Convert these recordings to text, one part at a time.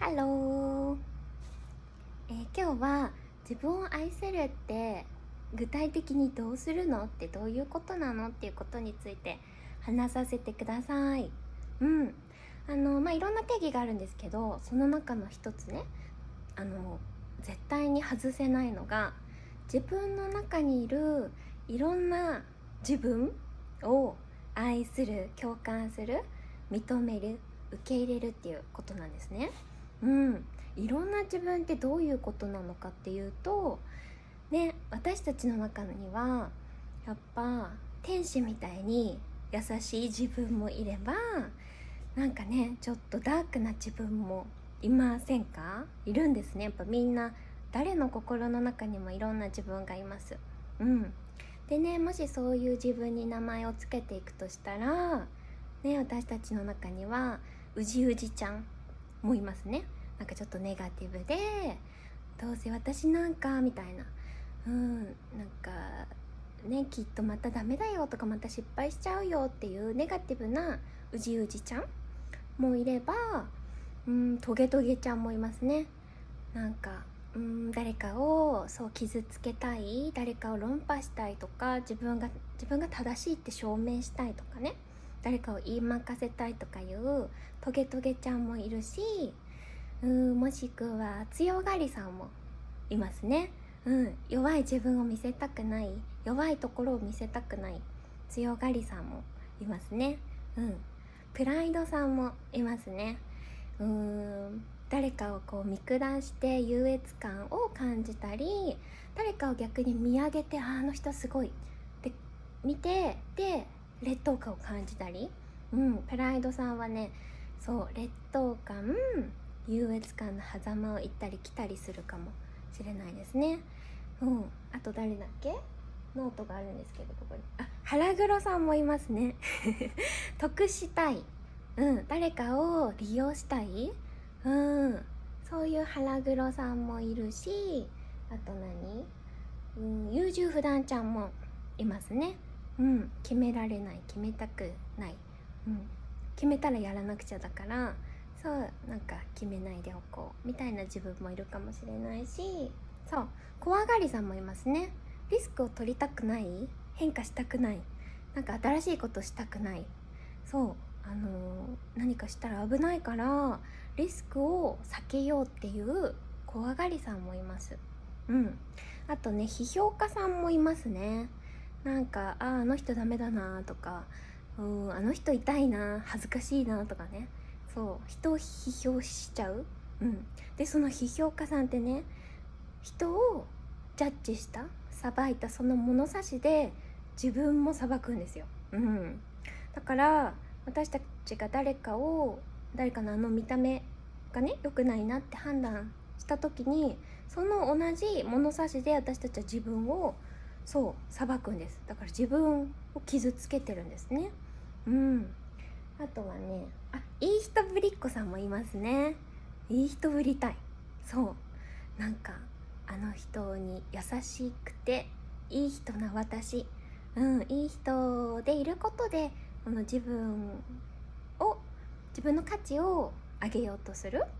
ハロー、今日は自分を愛せるって具体的にどうするのってどういうことなのっていうことについて話させてください。いろんな定義があるんですけど、その中の一つね、絶対に外せないのが、自分の中にいるいろんな自分を愛する、共感する、認める、受け入れるっていうことなんですね。いろんな自分ってどういうことなのかっていうとね、私たちの中にはやっぱ天使みたいに優しい自分もいれば、なんかね、ちょっとダークな自分もいませんか？いるんですね。やっぱみんな誰の心の中にもいろんな自分がいます。でね、もしそういう自分に名前をつけていくとしたらね、私たちの中にはうじうじちゃんもいますね。なんかちょっとネガティブで、どうせ私なんかみたいな、なんかね、きっとまたダメだよとか、また失敗しちゃうよっていうネガティブなうじうじちゃんもいれば、トゲトゲちゃんもいますね。なんか誰かをそう傷つけたい、誰かを論破したいとか、自分が正しいって証明したいとかね、誰かを言いまかせたいとかいうトゲトゲちゃんもいるし、もしくは強がりさんもいますね。弱い自分を見せたくない、弱いところを見せたくない強がりさんもいますね。プライドさんもいますね。誰かをこう見下して優越感を感じたり、誰かを逆に見上げて、あの人すごいって見て、で劣等感を感じたり、プライドさんはね、そう劣等感、優越感の狭間を行ったり来たりするかもしれないですね。あと誰だっけ？ノートがあるんですけど、ここに腹黒さんもいますね。得したい、誰かを利用したい、そういう腹黒さんもいるし、あと優柔不断ちゃんもいますね。決められない、決めたくない、決めたらやらなくちゃだから、そうなんか決めないでおこうみたいな自分もいるかもしれないし、そう怖がりさんもいますね。リスクを取りたくない、変化したくない、なんか新しいことしたくない、そう何かしたら危ないからリスクを避けようっていう怖がりさんもいます。あとね、批評家さんもいますね。なんかあの人ダメだなとか、あの人痛いな、恥ずかしいなとかね、そう人を批評しちゃう。でその批評家さんってね、人をジャッジした、裁いたその物差しで自分も裁くんですよ。だから私たちが誰かのあの見た目がね良くないなって判断した時に、その同じ物差しで私たちは自分をそう裁くんです。だから自分を傷つけてるんですね。あとはね、いい人ぶりっ子さんもいますね。いい人ぶりたい。そうなんかあの人に優しくていい人な私、いい人でいることでこの自分の価値を上げようとする、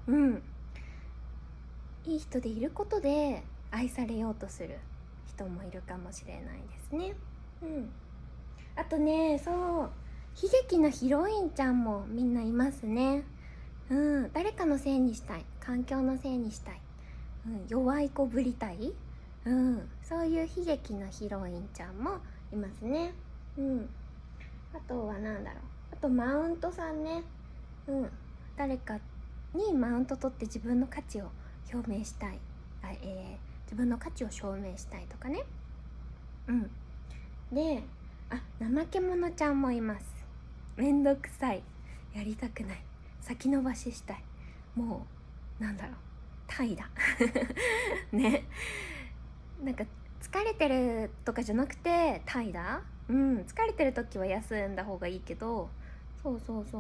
いい人でいることで愛されようとする人もいるかもしれないですね。あとね、そう悲劇のヒロインちゃんもみんないますね。誰かのせいにしたい、環境のせいにしたい、弱い子ぶりたい、そういう悲劇のヒロインちゃんもいますね。あとはあとマウントさんね。誰かにマウント取って自分の価値を表明したい、自分の価値を証明したいとかね。で怠け者ちゃんもいます。めんどくさい、やりたくない、先延ばししたい、もう怠惰ね、なんか疲れてるとかじゃなくて怠惰。疲れてる時は休んだ方がいいけど、そう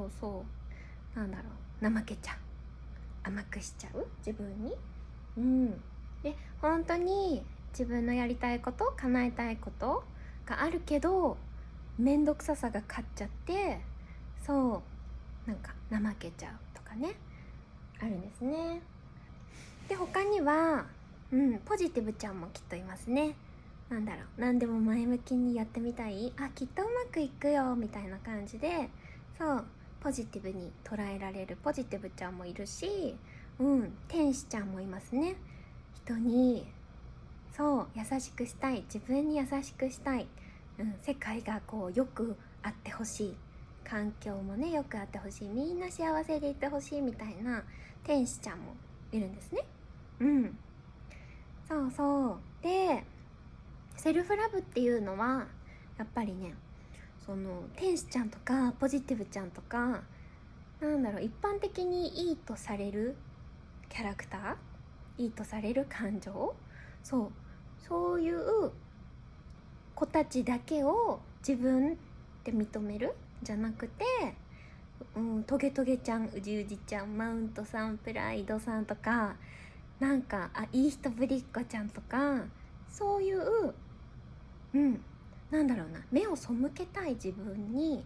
怠けちゃう、甘くしちゃう自分に。で本当に自分のやりたいこと、叶えたいことがあるけどめんどくささが勝っちゃって、そうなんか怠けちゃうとかね。 あるんですね。で他には、ポジティブちゃんもきっといますね。何でも前向きにやってみたい、きっとうまくいくよみたいな感じで、そうポジティブに捉えられるポジティブちゃんもいるし、天使ちゃんもいますね。人にそう優しくしたい、自分に優しくしたい、世界がこうよくあってほしい、環境もねよくあってほしい、みんな幸せでいてほしいみたいな天使ちゃんもいるんですね。そうそうで、セルフラブっていうのはやっぱりね、その天使ちゃんとかポジティブちゃんとか、一般的にいいとされるキャラクター、いいとされる感情、そういう子たちだけを自分って認めるじゃなくて、トゲトゲちゃん、うじうじちゃん、マウントさん、プライドさんとか、いい人ぶりっ子ちゃんとか、そういう目を背けたい自分に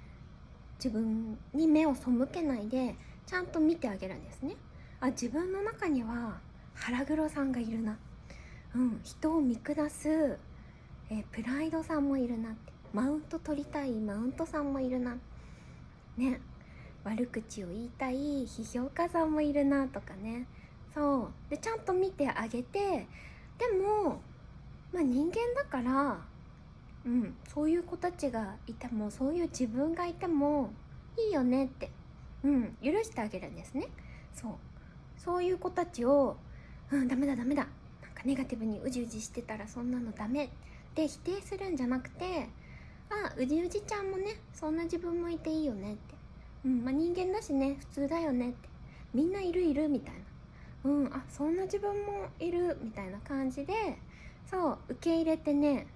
目を背けないでちゃんと見てあげるんですね。自分の中には腹黒さんがいるな、人を見下す、プライドさんもいるなって、マウント取りたいマウントさんもいるなね、悪口を言いたい批評家さんもいるなとかね。そうでちゃんと見てあげて、でも人間だから、そういう子たちがいても、そういう自分がいてもいいよねって、許してあげるんですね。そういう子たちを、ダメだネガティブにうじうじしてたらそんなのダメって否定するんじゃなくて、うじうじちゃんもね、そんな自分もいていいよねって、人間だしね、普通だよねって、みんないるみたいな、そんな自分もいるみたいな感じで、受け入れてね、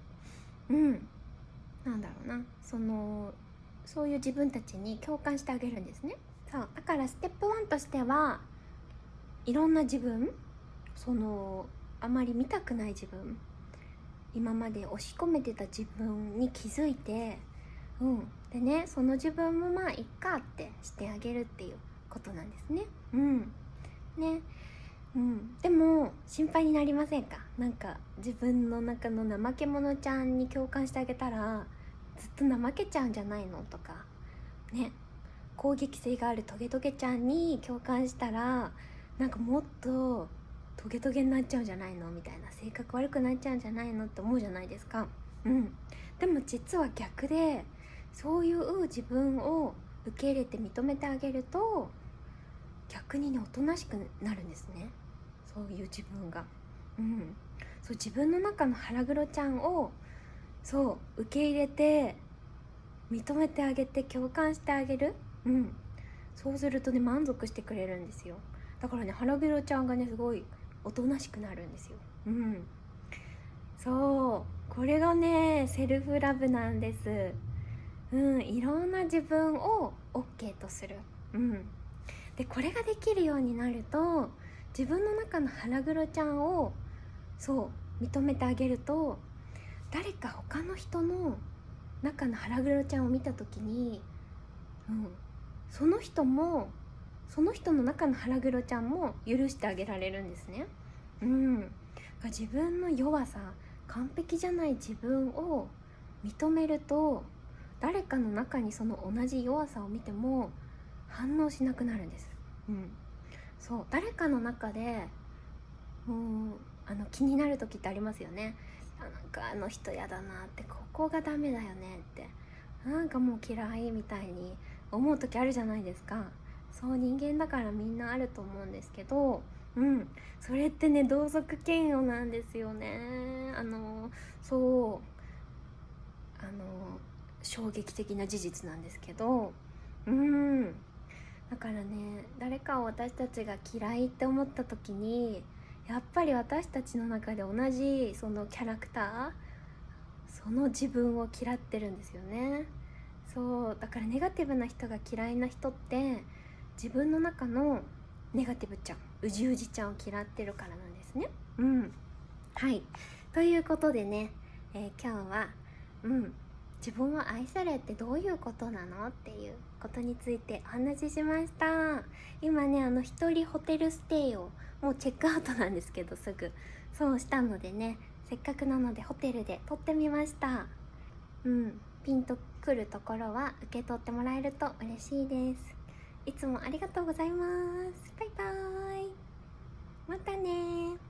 そういう自分たちに共感してあげるんですね。だからステップ1としては、いろんな自分、あまり見たくない自分、今まで押し込めてた自分に気づいて、でね、その自分もいっかってしてあげるっていうことなんですね。でも心配になりませんか？自分の中の怠け者ちゃんに共感してあげたらずっと怠けちゃうんじゃないのとかね、攻撃性があるトゲトゲちゃんに共感したらもっとトゲトゲになっちゃうんじゃないのみたいな、性格悪くなっちゃうんじゃないのって思うじゃないですか。でも実は逆で、そういう自分を受け入れて認めてあげると逆にね、おとなしくなるんですね、そういう自分が。自分の中の腹黒ちゃんを受け入れて認めてあげて共感してあげる。そうするとね、満足してくれるんですよ。だからね、腹黒ちゃんがね、すごいおとなしくなるんですよ。これがね、セルフラブなんです。いろんな自分を OK とする。でこれができるようになると、自分の中の腹黒ちゃんを認めてあげると、誰か他の人の中の腹黒ちゃんを見た時に、その人の中の腹黒ちゃんも許してあげられるんですね。自分の弱さ、完璧じゃない自分を認めると、誰かの中にその同じ弱さを見ても反応しなくなるんです。誰かの中で気になる時ってありますよね。あの人やだなって、ここがダメだよねって、もう嫌いみたいに思う時あるじゃないですか。人間だからみんなあると思うんですけど、それってね、同族嫌悪なんですよね。衝撃的な事実なんですけど、だからね、誰かを私たちが嫌いって思った時に、やっぱり私たちの中で同じそのキャラクター、その自分を嫌ってるんですよね。だからネガティブな人が嫌いな人って自分の中のネガティブちゃん、うじうじちゃんを嫌ってるからなんですね。はい、ということでね、今日は自分を愛せるってどういうことなのっていうことについてお話ししました。今ね、一人ホテルステイをもうチェックアウトなんですけど、すぐそうしたのでね、せっかくなのでホテルで撮ってみました。ピンとくるところは受け取ってもらえると嬉しいです。いつもありがとうございます。バイバーイ。またね。